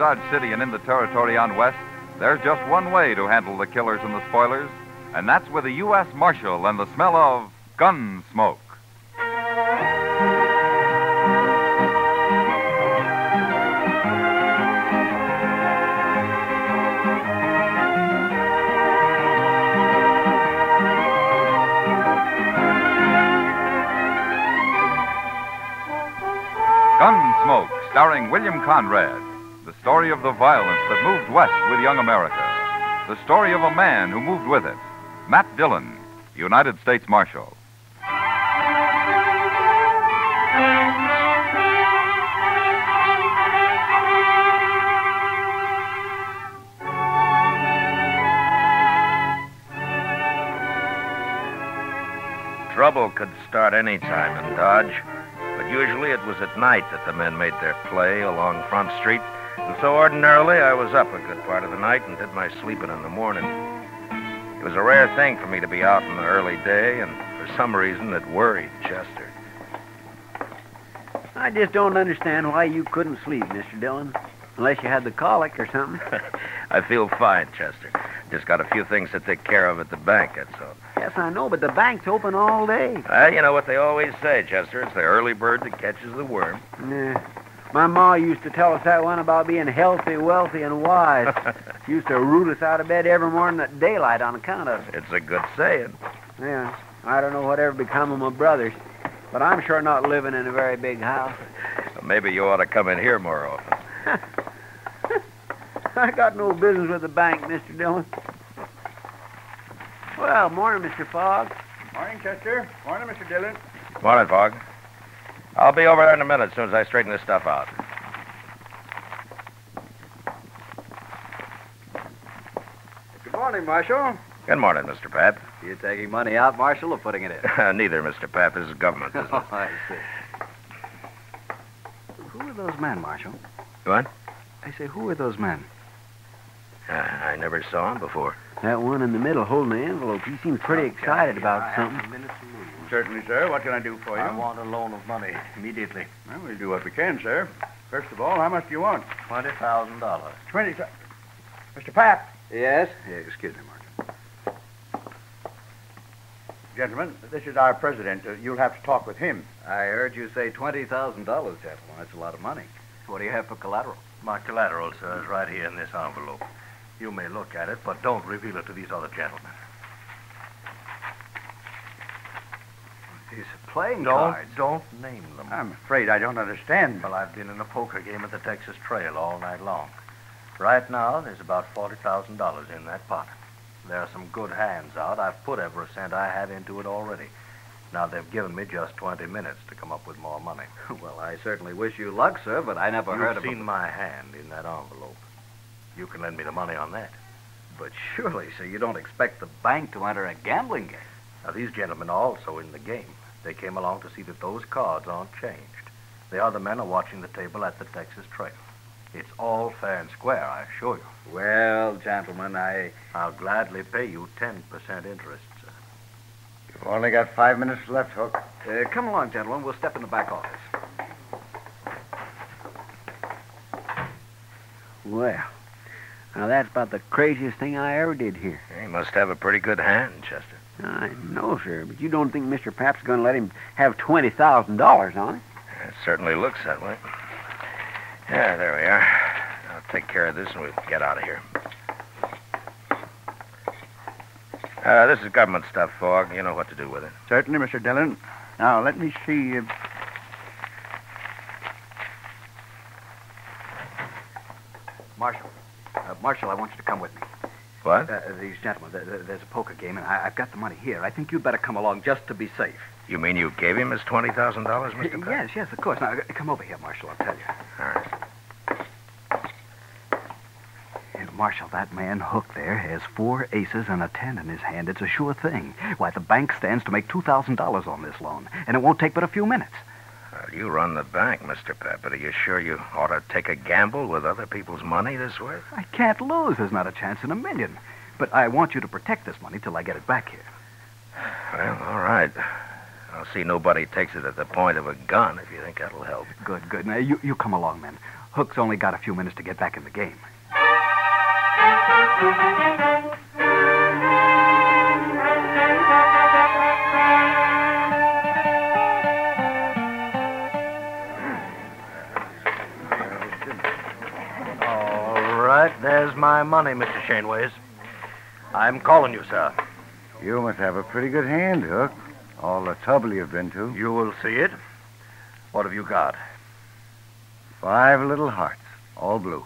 Dodge City and in the territory on West, there's just one way to handle the killers and the spoilers, and that's with a U.S. Marshal and the smell of gun smoke. Gunsmoke, starring William Conrad. The story of the violence that moved west with young America. The story of a man who moved with it. Matt Dillon, United States Marshal. Trouble could start any time in Dodge. But usually it was at night that the men made their play along Front Street, and so ordinarily I was up a good part of the night and did my sleeping in the morning. It was a rare thing for me to be out in the early day, and for some reason it worried Chester. I just don't understand why you couldn't sleep, Mr. Dillon, unless you had the colic or something. I feel fine, Chester. Just got a few things to take care of at the bank, that's all. Yes, I know, but the bank's open all day. You know what they always say, Chester. It's the early bird that catches the worm. Yeah. My ma used to tell us that one about being healthy, wealthy, and wise. She used to root us out of bed every morning at daylight on account of it. It's a good saying. Yeah. I don't know whatever become of my brothers, but I'm sure not living in a very big house. Maybe you ought to come in here more often. I got no business with the bank, Mr. Dillon. Well, morning, Mr. Fogg. Morning, Chester. Morning, Mr. Dillon. Morning, Fogg. I'll be over there in a minute as soon as I straighten this stuff out. Good morning, Marshal. Good morning, Mr. Pap. You taking money out, Marshal, or putting it in? Neither, Mr. Pap. This is government business. Oh, I see. Who are those men, Marshal? What? I say, who are those men? I never saw him before. That one in the middle holding the envelope, he seems pretty excited about something. Certainly, sir. What can I do for you? I want a loan of money immediately. Well, we'll do what we can, sir. First of all, how much do you want? $20,000. 20. Mr. Pap. Yes? Excuse me, Marshal. Gentlemen, this is our president. You'll have to talk with him. I heard you say $20,000, gentlemen. That's a lot of money. What do you have for collateral? My collateral, sir, is right here in this envelope. You may look at it, but don't reveal it to these other gentlemen. These are playing cards. Don't name them. I'm afraid I don't understand. Well, I've been in a poker game at the Texas Trail all night long. Right now, there's about $40,000 in that pot. There are some good hands out. I've put every cent I have into it already. Now, they've given me just 20 minutes to come up with more money. Well, I certainly wish you luck, sir, but I never heard of You've seen my hand in that envelope. You can lend me the money on that. But surely, sir, you don't expect the bank to enter a gambling game. Now, these gentlemen are also in the game. They came along to see that those cards aren't changed. The other men are watching the table at the Texas Trail. It's all fair and square, I assure you. Well, gentlemen, I'll gladly pay you 10% interest, sir. You've only got 5 minutes left, Hook. Come along, gentlemen. We'll step in the back office. Well, now that's about the craziest thing I ever did here. He must have a pretty good hand, Chester. I know, sir, but you don't think Mr. Pap's going to let him have $20,000 on it? It certainly looks that way. Yeah, there we are. I'll take care of this and we'll get out of here. This is government stuff, Fogg. You know what to do with it. Certainly, Mr. Dillon. Now, let me see. Marshal, I want you to come with me. What? These gentlemen, there's a poker game, and I've got the money here. I think you'd better come along just to be safe. You mean you gave him his $20,000, Mr. Pap? Yes, of course. Now, come over here, Marshal, I'll tell you. All right. Marshal, that man Hook there has 4 aces and a 10 in his hand. It's a sure thing. Why, the bank stands to make $2,000 on this loan, and it won't take but a few minutes. Well, you run the bank, Mr. Pap, but are you sure you ought to take a gamble with other people's money this way? I can't lose. There's not a chance in a million. But I want you to protect this money till I get it back here. Well, all right. I'll see nobody takes it at the point of a gun if you think that'll help. Good, good. Now, you come along, men. Hook's only got a few minutes to get back in the game. All right, there's my money, Mr. Shaneways. I'm calling you, sir. You must have a pretty good hand, Hook. All the trouble you've been to. You will see it. What have you got? 5 little hearts, all blue.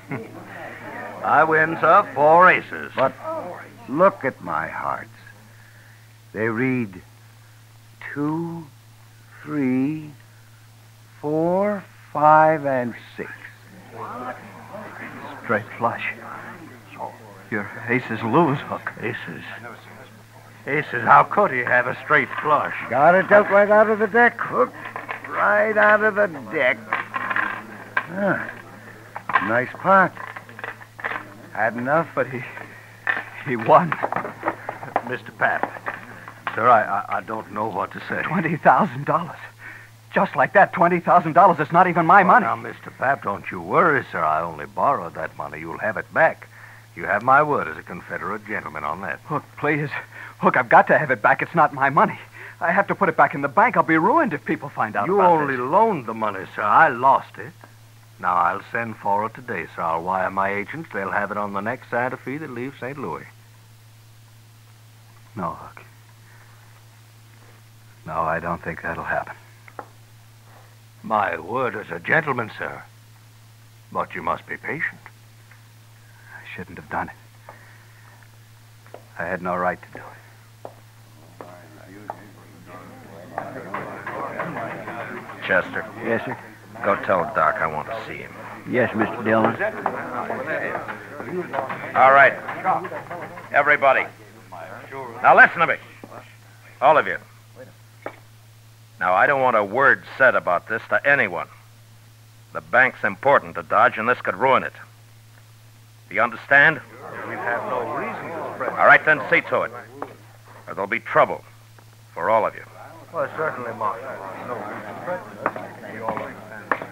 I win, sir. 4 aces. But look at my hearts. They read 2, 3, 4, 5, and 6. Straight flush. Your aces lose, Hook. Aces. Aces, how could he have a straight flush? Got it dealt right out of the deck, Hook. Right out of the deck. Ah, nice pot. Had enough? But he won. Mr. Pap, sir, I don't know what to say. $20,000. Just like that, $20,000. It's not even my money. Now, Mr. Pap, don't you worry, sir. I only borrowed that money. You'll have it back. You have my word as a Confederate gentleman on that. Hook, please. Hook, I've got to have it back. It's not my money. I have to put it back in the bank. I'll be ruined if people find out You about only this. loaned the money, sir. I lost it. Now, I'll send for it today, sir. I'll wire my agents. They'll have it on the next Santa Fe that leaves St. Louis. No, Hook. No, I don't think that'll happen. My word as a gentleman, sir. But you must be patient. I shouldn't have done it. I had no right to do it. Chester, Yes, sir. go tell Doc I want to see him. Yes, Mr. Dillon. All right. Everybody. Now listen to me. All of you. Now, I don't want a word said about this to anyone. The bank's important to Dodge, and this could ruin it. Do you understand? We have no reason to spread. All right, then see to it. Or there'll be trouble for all of you. Well, certainly, Marshal. No reason to spread. We all understand.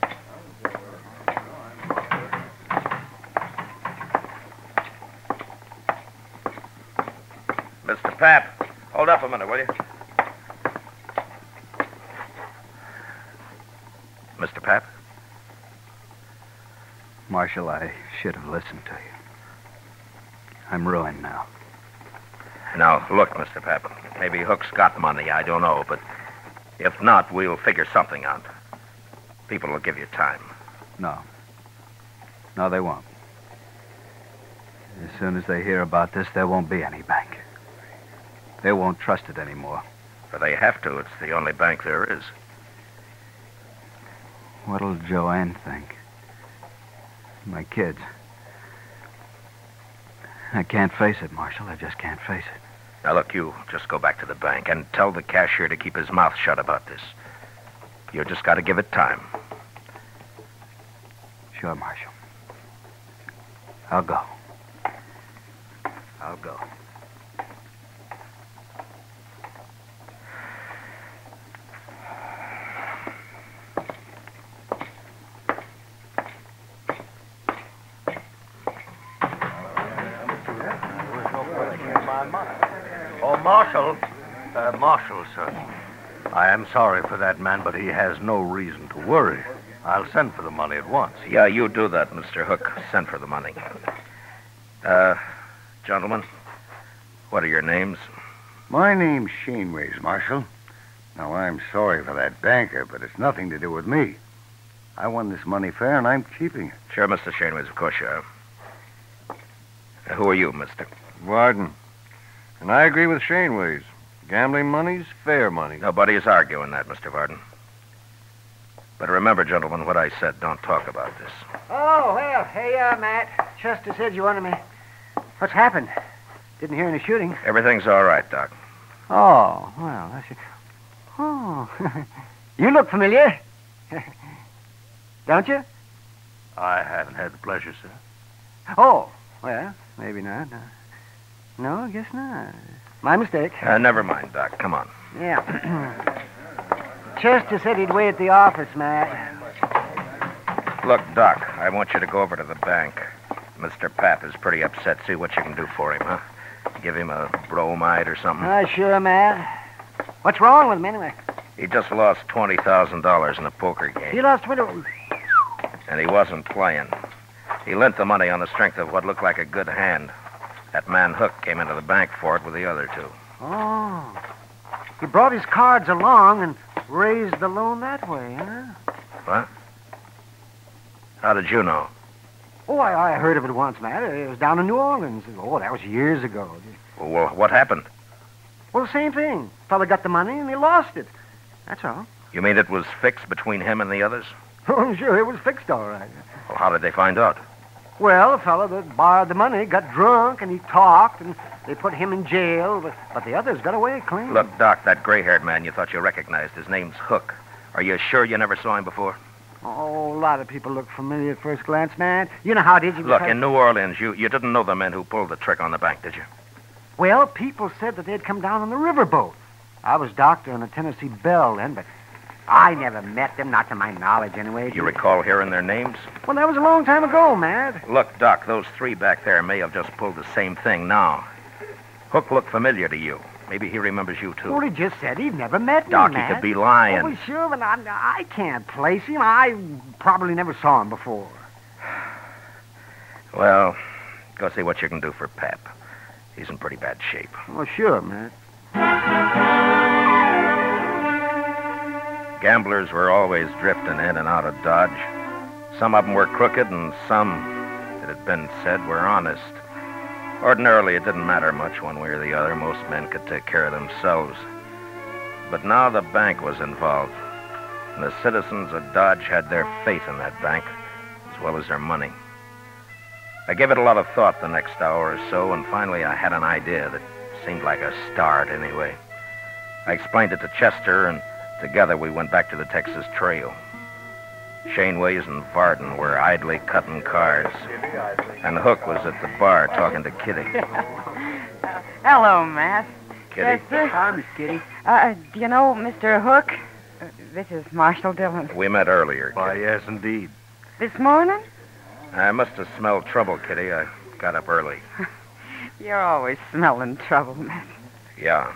Mr. Pap, hold up a minute, will you? Mr. Pap? Marshal, I should have listened to you. I'm ruined now. Now, look, Mr. Pap, maybe Hook's got money, I don't know, but if not, we'll figure something out. People will give you time. No. No, they won't. As soon as they hear about this, there won't be any bank. They won't trust it anymore. But they have to. It's the only bank there is. What'll Joanne think? My kids. I can't face it, Marshal. I just can't face it. Now, look, you just go back to the bank and tell the cashier to keep his mouth shut about this. You just got to give it time. Sure, Marshal. I'll go. I'll go. Oh, Marshal. Marshal, sir. I am sorry for that man, but he has no reason to worry. I'll send for the money at once. Yeah, you do that, Mr. Hook. Send for the money. Gentlemen, what are your names? My name's Shaneways, Marshal. Now, I'm sorry for that banker, but it's nothing to do with me. I won this money fair, and I'm keeping it. Sure, Mr. Shaneways, of course you are. Who are you, mister? Varden. And I agree with Shaneways. Gambling money's fair money. Nobody is arguing that, Mr. Varden. But remember, gentlemen, what I said. Don't talk about this. Oh, well, hey, Matt. Chester said you wanted me. What's happened? Didn't hear any shooting. Everything's all right, Doc. Oh, well, that's... Oh, you look familiar. Don't you? I haven't had the pleasure, sir. Oh, well, maybe not. No, I guess not. My mistake. Never mind, Doc. Come on. Yeah. Chester said he'd wait at the office, Matt. Look, Doc, I want you to go over to the bank. Mr. Pap is pretty upset. See what you can do for him, huh? Give him a bromide or something. Sure, Matt. What's wrong with him, anyway? He just lost $20,000 in a poker game. He lost 20... And he wasn't playing. He lent the money on the strength of what looked like a good hand. That man Hook came into the bank for it with the other two. Oh. He brought his cards along and raised the loan that way, huh? What? How did you know? Oh, I heard of it once, Matt. It was down in New Orleans. Oh, that was years ago. Well, what happened? Well, the same thing. Fella got the money and he lost it. That's all. You mean it was fixed between him and the others? Oh, sure, it was fixed all right. Well, how did they find out? Well, the fella that borrowed the money got drunk and he talked and they put him in jail, but the others got away clean. Look, Doc, that gray-haired man you thought you recognized, his name's Hook. Are you sure you never saw him before? Oh, a lot of people look familiar at first glance, man. You know how did you... Look, in New Orleans, you didn't know the men who pulled the trick on the bank, did you? Well, people said that they'd come down on the riverboat. I was doctor on the Tennessee Belle then, but I never met them, not to my knowledge anyway. You recall hearing their names? Well, that was a long time ago, Matt. Look, Doc, those three back there may have just pulled the same thing now. Hook looked familiar to you. Maybe he remembers you, too. Well, he just said he'd never met me, Doc, Matt. he could be lying. Oh, well, sure, but I can't place him. I probably never saw him before. Well, go see what you can do for Pap. He's in pretty bad shape. Oh, sure, Matt. Gamblers were always drifting in and out of Dodge. Some of them were crooked, and some, it had been said, were honest. Ordinarily, it didn't matter much one way or the other. Most men could take care of themselves. But now the bank was involved, and the citizens of Dodge had their faith in that bank, as well as their money. I gave it a lot of thought the next hour or so, and finally I had an idea that seemed like a start anyway. I explained it to Chester, and together we went back to the Texas Trail. Shaneways and Varden were idly cutting cards, and Hook was at the bar talking to Kitty. Hello, Matt. Kitty? Chester. Hi, Miss Kitty. Do you know Mr. Hook? This is Marshall Dillon. We met earlier, Why, Kitty. yes, indeed. This morning? I must have smelled trouble, Kitty. I got up early. You're always smelling trouble, Matt. Yeah.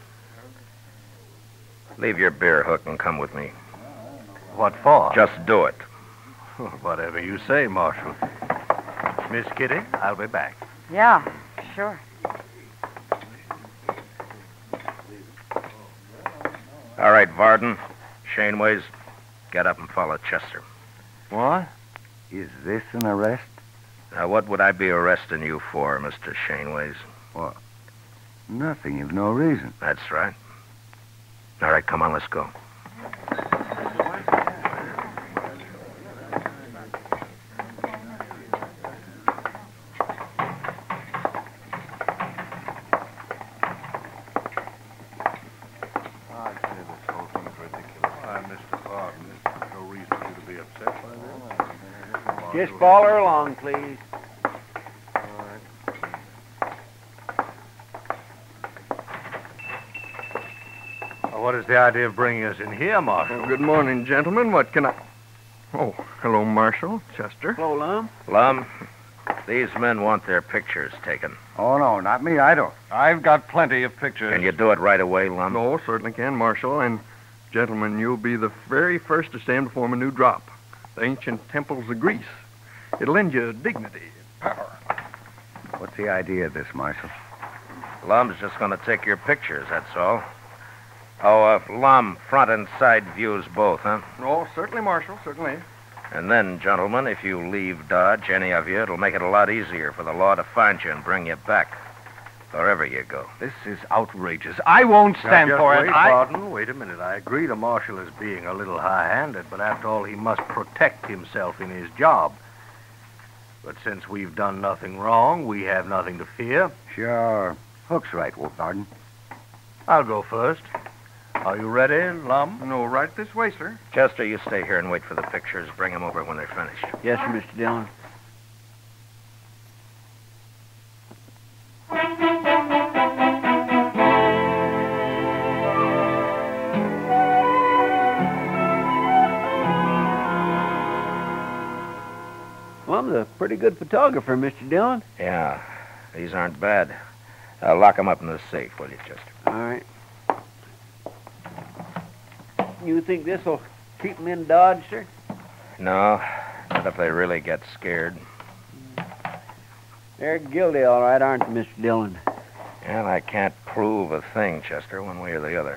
Leave your beer, Hook, and come with me. What for? Just do it. Whatever you say, Marshal. Miss Kitty, I'll be back. Yeah, sure. All right, Varden, Shaneways, get up and follow Chester. What? Is this an arrest? Now, what would I be arresting you for, Mr. Shaneways? What? Nothing. You've no reason. That's right. All right, come on, let's go. Just follow her along, please. What is the idea of bringing us in here, Marshal? Well, good morning, gentlemen. What can I... Oh, hello, Marshal. Chester. Hello, Lum. Lum, these men want their pictures taken. Oh, no, not me. I don't. I've got plenty of pictures. Can you do it right away, Lum? No, certainly can, Marshal. And, gentlemen, you'll be the very first to stand to form a new drop. The ancient temples of Greece. It'll lend you dignity and power. What's the idea of this, Marshal? Lum's just going to take your pictures, that's all. Oh, Lum, front and side views both, huh? Oh, certainly, Marshal, certainly. And then, gentlemen, if you leave Dodge, any of you, it'll make it a lot easier for the law to find you and bring you back. Wherever you go. This is outrageous. I won't stand Now, for just it. Wait, Varden, wait a minute. I agree the Marshal is being a little high-handed, but after all, he must protect himself in his job. But since we've done nothing wrong, we have nothing to fear. Sure. Hook's right, Wolf Varden. I'll go first. Are you ready, Lum? No, right this way, sir. Chester, you stay here and wait for the pictures. Bring them over when they're finished. Yes, sir, Mr. Dillon. pretty good photographer, Mr. Dillon. Yeah, these aren't bad. Lock 'em up in the safe, will you, Chester? All right. You think this'll keep them in Dodge, sir? No, not if they really get scared. They're guilty, all right, aren't they, Mr. Dillon? And I can't prove a thing, Chester, one way or the other.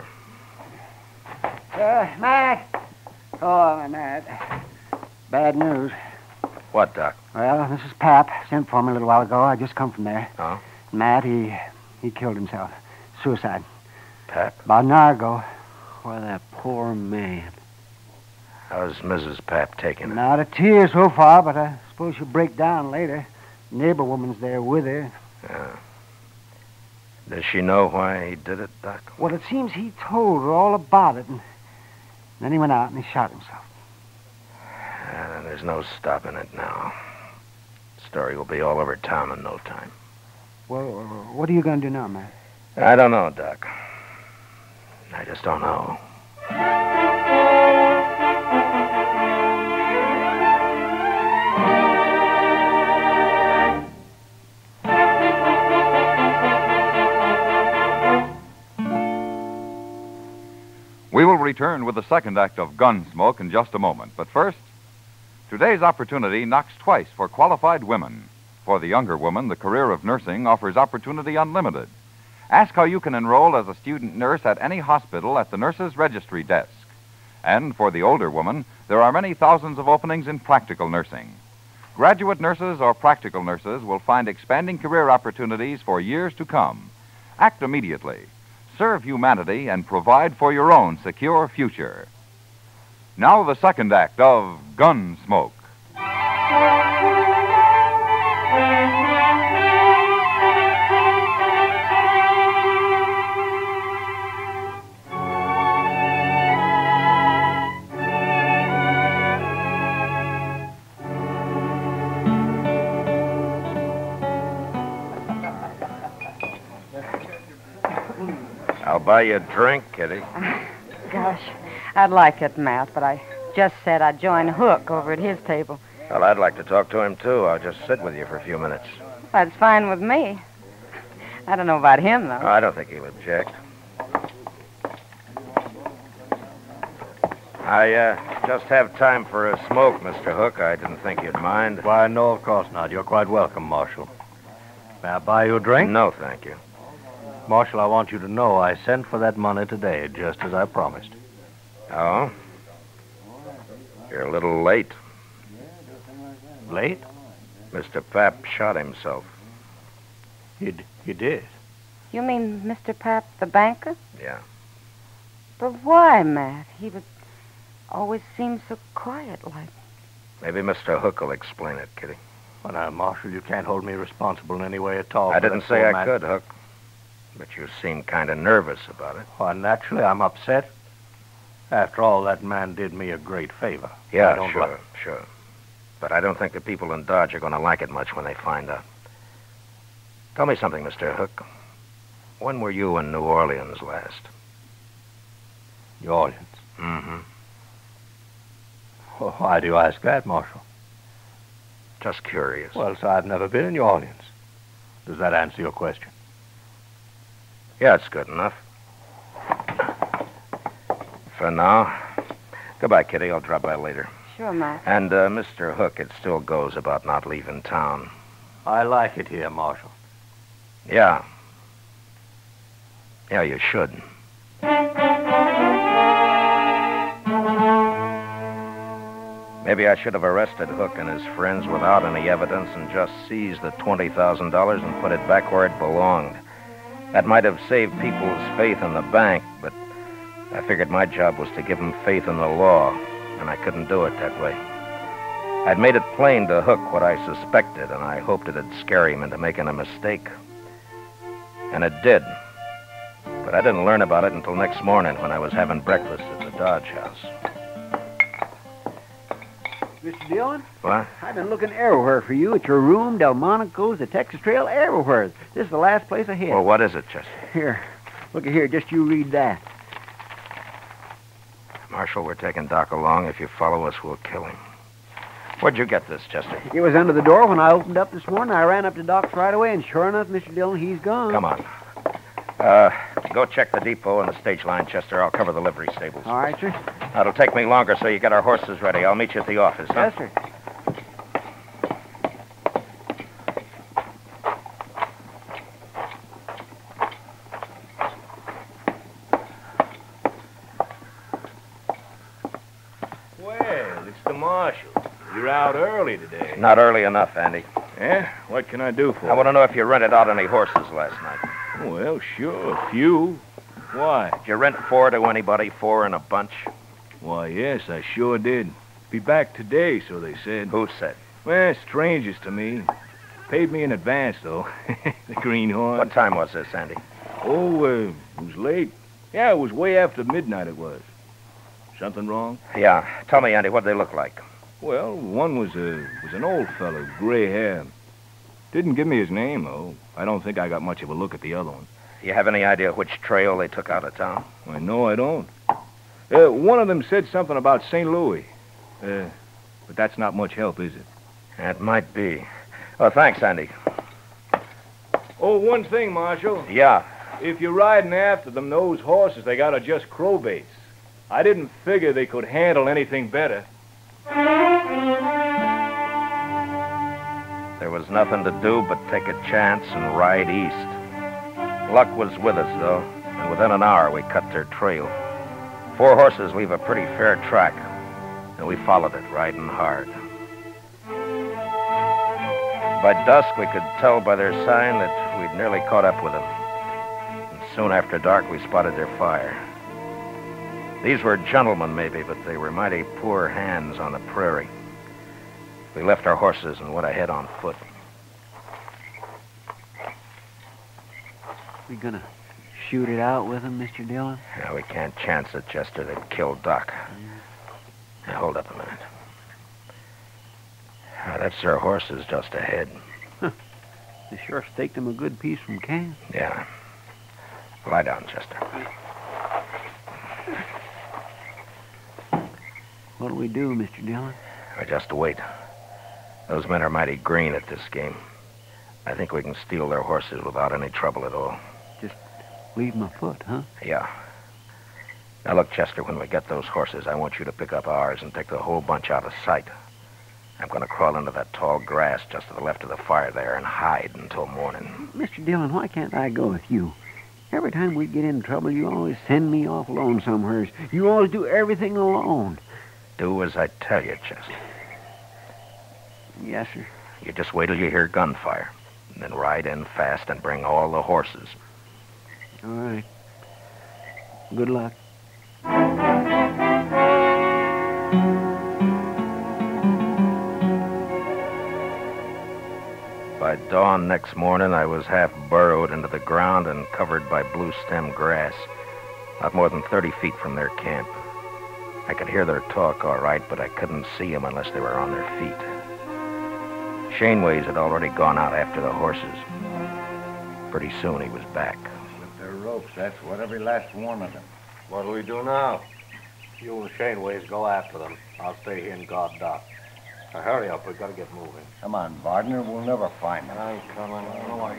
Matt. Oh, Matt. Bad news. What, Doc? Well, this is Pap. Sent for me a little while ago. I just come from there. Oh? Matt, he killed himself. Suicide. Pap? About an hour ago. Why, that poor man. How's Mrs. Pap taking it? Not a tear so far, but I suppose she'll break down later. Neighbor woman's there with her. Yeah. Does she know why he did it, Doc? Well, it seems he told her all about it, and then he went out and he shot himself. There's no stopping it now. The story will be all over town in no time. Well, what are you going to do now, Matt? I don't know, Doc. I just don't know. We will return with the second act of Gunsmoke in just a moment. But first, today's opportunity knocks twice for qualified women. For the younger woman, the career of nursing offers opportunity unlimited. Ask how you can enroll as a student nurse at any hospital at the nurse's registry desk. And for the older woman, there are many thousands of openings in practical nursing. Graduate nurses or practical nurses will find expanding career opportunities for years to come. Act immediately. Serve humanity and provide for your own secure future. Now the second act of Gunsmoke. I'll buy you a drink, Kitty. Gosh, I'd like it, Matt, but I just said I'd join Hook over at his table. Well, I'd like to talk to him, too. I'll just sit with you for a few minutes. That's fine with me. I don't know about him, though. Oh, I don't think he'll object. I just have time for a smoke, Mr. Hook. I didn't think you'd mind. Why, no, of course not. You're quite welcome, Marshal. May I buy you a drink? No, thank you. Marshal, I want you to know I sent for that money today, just as I promised. Oh? You're a little late. Late? Mr. Pap shot himself. He did? You mean Mr. Pap, the banker? Yeah. But why, Matt? He would always seem so quiet like. Maybe Mr. Hook will explain it, Kitty. Well, now, Marshal, you can't hold me responsible in any way at all. I didn't say I could, Hook. But you seem kind of nervous about it. Well, naturally, I'm upset. After all, that man did me a great favor. Yeah, sure. But I don't think the people in Dodge are going to like it much when they find out. Tell me something, Mr. Hook. When were you in New Orleans last? New Orleans? Mm-hmm. Well, why do you ask that, Marshal? Just curious. Well, sir, I've never been in New Orleans. Does that answer your question? Yeah, it's good enough. For now. Goodbye, Kitty. I'll drop by later. Sure, Matt. And, Mr. Hook, it still goes about not leaving town. I like it here, Marshal. Yeah. Yeah, you should. Maybe I should have arrested Hook and his friends without any evidence and just seized the $20,000 and put it back where it belonged. That might have saved people's faith in the bank, but I figured my job was to give them faith in the law, and I couldn't do it that way. I'd made it plain to Hook what I suspected, and I hoped it'd scare him into making a mistake. And it did. But I didn't learn about it until next morning when I was having breakfast at the Dodge House. Mr. Dillon? What? I've been looking everywhere for you, at your room, Delmonico's, the Texas Trail, everywhere. This is the last place I hit. Well, what is it, Chester? Here, look at here, just you read that. Marshal, we're taking Doc along. If you follow us, we'll kill him. Where'd you get this, Chester? It was under the door when I opened up this morning. I ran up to Doc's right away, and sure enough, Mr. Dillon, he's gone. Come on. Go check the depot and the stage line, Chester. I'll cover the livery stables. All right, sir. That'll take me longer, so you get our horses ready. I'll meet you at the office, huh? Yes, sir. Well, it's the marshal. You're out early today. Not early enough, Andy. Yeah? What can I do for I want to know if you rented out any horses last night. you? Well, sure, a few. Why? Did you rent 4 to anybody, 4 in a bunch? Why, yes, I sure did. Be back today, so they said. Who said? Well, strangers to me. Paid me in advance, though. The greenhorn. What time was this, Andy? Oh, it was late. Yeah, it was way after midnight it was. Something wrong? Yeah. Tell me, Andy, what they look like? Well, one was an old fellow, gray hair. Didn't give me his name, though. I don't think I got much of a look at the other one. You have any idea which trail they took out of town? I know I don't. One of them said something about St. Louis. But that's not much help, is it? That might be. Oh, thanks, Andy. Oh, one thing, Marshal. Yeah. If you're riding after them, those horses they got are just crowbaits. I didn't figure they could handle anything better. There was nothing to do but take a chance and ride east. Luck was with us, though, and within an hour we cut their trail. 4 horses leave a pretty fair track, and we followed it, riding hard. By dusk, we could tell by their sign that we'd nearly caught up with them. And soon after dark, we spotted their fire. These were gentlemen, maybe, but they were mighty poor hands on the prairie. We left our horses and went ahead on foot. We gonna shoot it out with him, Mr. Dillon? Yeah, we can't chance it, Chester. They'd kill Doc. Now, hold up a minute. That's their horses just ahead. They sure staked them a good piece from camp. Yeah. Lie down, Chester. What'll we do, Mr. Dillon? We just wait. Those men are mighty green at this game. I think we can steal their horses without any trouble at all. Leave them afoot, huh? Yeah. Now, look, Chester, when we get those horses, I want you to pick up ours and take the whole bunch out of sight. I'm going to crawl into that tall grass just to the left of the fire there and hide until morning. Mr. Dillon, why can't I go with you? Every time we get in trouble, you always send me off alone somewheres. You always do everything alone. Do as I tell you, Chester. Yes, sir. You just wait till you hear gunfire, and then ride in fast and bring all the horses. All right. Good luck. By dawn next morning, I was half burrowed into the ground and covered by blue-stem grass, not more than 30 feet from their camp. I could hear their talk all right, but I couldn't see them unless they were on their feet. Shaneways had already gone out after the horses. Pretty soon he was back. With their ropes, that's what every last one of them. What do we do now? You and Shaneways go after them. I'll stay here and guard Doc. Now, hurry up. We've got to get moving. Come on, Bardner. We'll never find them. I ain't coming. I don't know why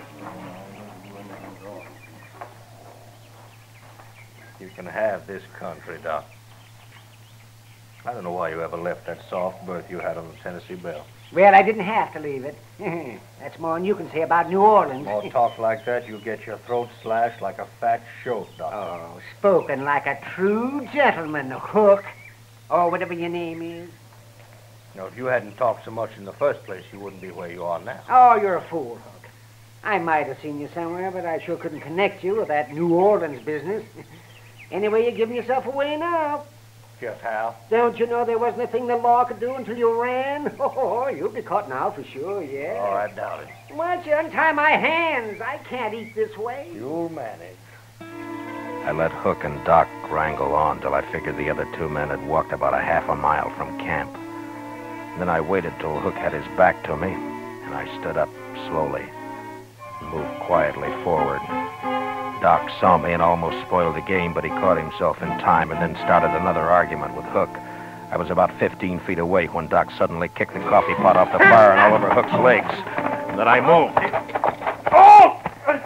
you can have this country, Doc. I don't know why you ever left that soft berth you had on the Tennessee Belle. Well, I didn't have to leave it. That's more than you can say about New Orleans. More talk like that, you'll get your throat slashed like a fat shoat, Doc. Oh, spoken like a true gentleman, Hook. Or whatever your name is. Now, if you hadn't talked so much in the first place, you wouldn't be where you are now. Oh, you're a fool, Hook. I might have seen you somewhere, but I sure couldn't connect you with that New Orleans business. Anyway, you're giving yourself away now. Just how? Don't you know there wasn't a thing the law could do until you ran? Oh, you'll be caught now for sure, yeah. Oh, I doubt it. Why don't you untie my hands? I can't eat this way. You'll manage. I let Hook and Doc wrangle on till I figured the other 2 men had walked about a half a mile from camp. Then I waited till Hook had his back to me, and I stood up slowly and moved quietly forward. Doc saw me and almost spoiled the game, but he caught himself in time and then started another argument with Hook. I was about 15 feet away when Doc suddenly kicked the coffee pot off the bar and all over Hook's legs. And then I moved. Oh!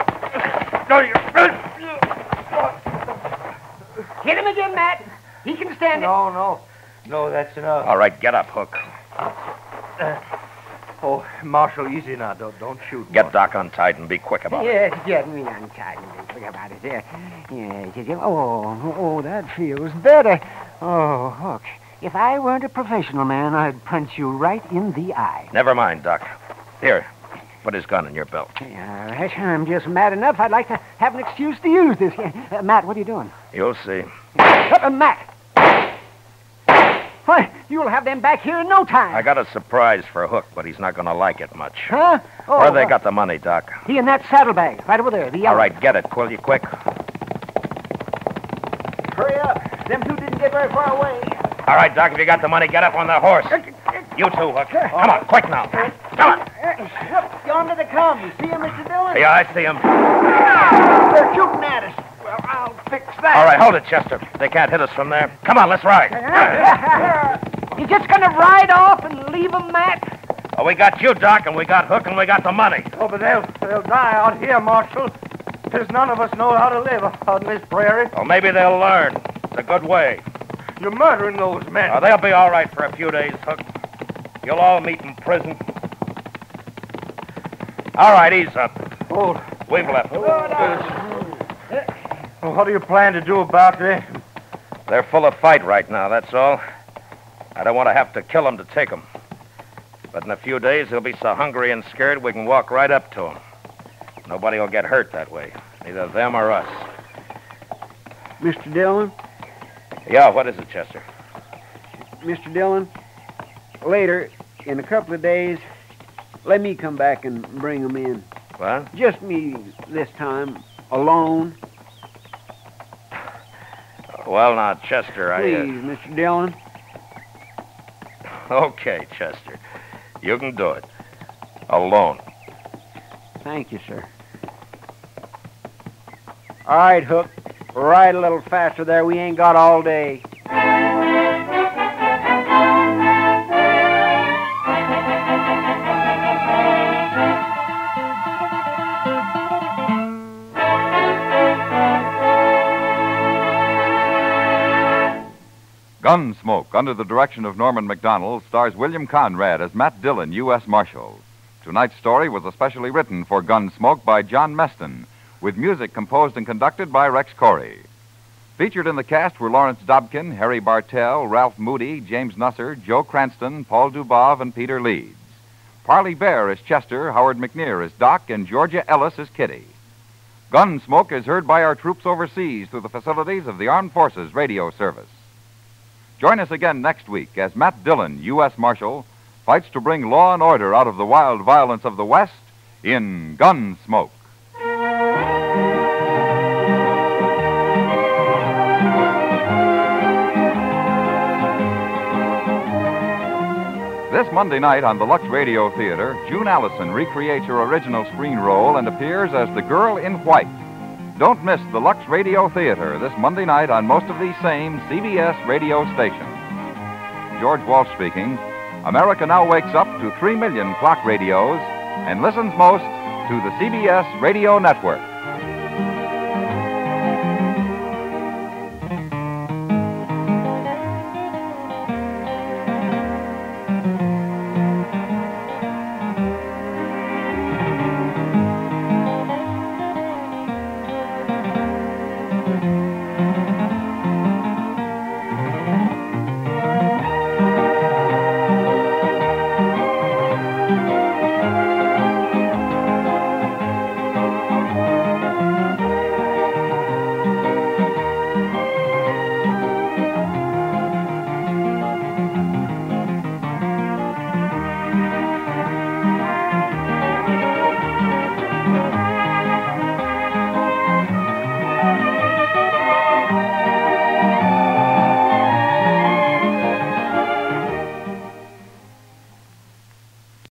Hit him again, Matt. He can stand it. No, that's enough. All right, get up, Hook. Oh, Marshal, easy now. Don't shoot. Get Doc untied and be quick about it. Yes, get me untied and think about it. Yes. Oh, that feels better. Oh, Hook, if I weren't a professional man, I'd punch you right in the eye. Never mind, Doc. Here, put his gun in your belt. All right, I'm just mad enough. I'd like to have an excuse to use this. Matt, what are you doing? You'll see. Matt! Why, you'll have them back here in no time. I got a surprise for Hook, but he's not going to like it much. Huh? Oh, Where they got the money, Doc? He in that saddlebag, right over there. The yellow. All right, get it, will you, quick? Hurry up. Them two didn't get very far away. All right, Doc, if you got the money, get up on the horse. You too, Hook. Come on, quick now. Come on. Yonder they come. You see him, Mr. Dillon? Yeah, I see him. They're shooting at us. Well, I'll fix that. All right, hold it, Chester. They can't hit us from there. Come on, let's ride. You just gonna ride off and leave them, Matt? Oh, we got you, Doc, and we got Hook, and we got the money. Oh, but they'll die out here, Marshal. There's none of us know how to live out in this prairie. Well, maybe they'll learn. It's a good way. You're murdering those men. Oh, they'll be all right for a few days, Hook. You'll all meet in prison. All right, ease up. Hold. We've left. Well, what do you plan to do about this? They're full of fight right now, that's all. I don't want to have to kill them to take them. But in a few days, they'll be so hungry and scared we can walk right up to them. Nobody will get hurt that way, neither them or us. Mr. Dillon? Yeah, what is it, Chester? Mr. Dillon, later, in a couple of days, let me come back and bring them in. What? Just me this time, alone. Well, now, Chester, Please, Mr. Dillon. Okay, Chester. You can do it. Alone. Thank you, sir. All right, Hook. Ride a little faster there. We ain't got all day. Gunsmoke, under the direction of Norman MacDonald, stars William Conrad as Matt Dillon, U.S. Marshal. Tonight's story was especially written for Gunsmoke by John Meston, with music composed and conducted by Rex Corey. Featured in the cast were Lawrence Dobkin, Harry Bartell, Ralph Moody, James Nusser, Joe Cranston, Paul Dubov, and Peter Leeds. Parley Bear is Chester, Howard McNear is Doc, and Georgia Ellis is Kitty. Gunsmoke is heard by our troops overseas through the facilities of the Armed Forces Radio Service. Join us again next week as Matt Dillon, U.S. Marshal, fights to bring law and order out of the wild violence of the West in Gunsmoke. This Monday night on the Lux Radio Theater, June Allison recreates her original screen role and appears as the Girl in White. Don't miss the Lux Radio Theater this Monday night on most of these same CBS radio stations. George Walsh speaking. America now wakes up to 3 million clock radios and listens most to the CBS Radio Network.